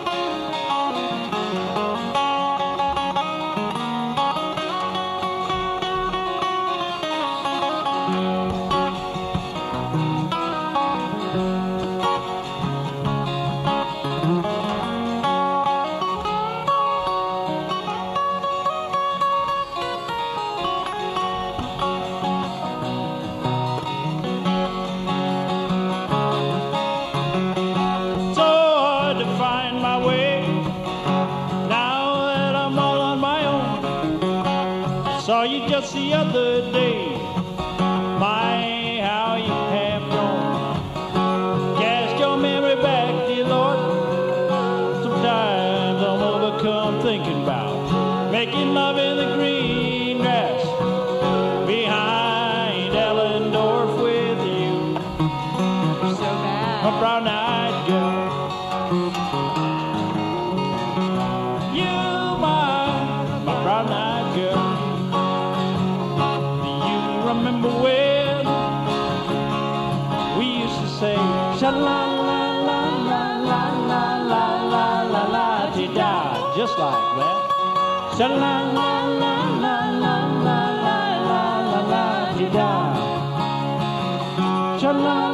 Saw you just the other day. My, how you have grown. Cast your memory back, dear Lord. Sometimes I'm overcome thinking about making love in the green grass behind Ellendorf with you. You're so bad. A brown-eyed girl. You, my brown-eyed girl. Remember when we used to say sha la la la la la la la la la la ti da, just like that. Sha la la la la la la la la la la ti da. Sha la.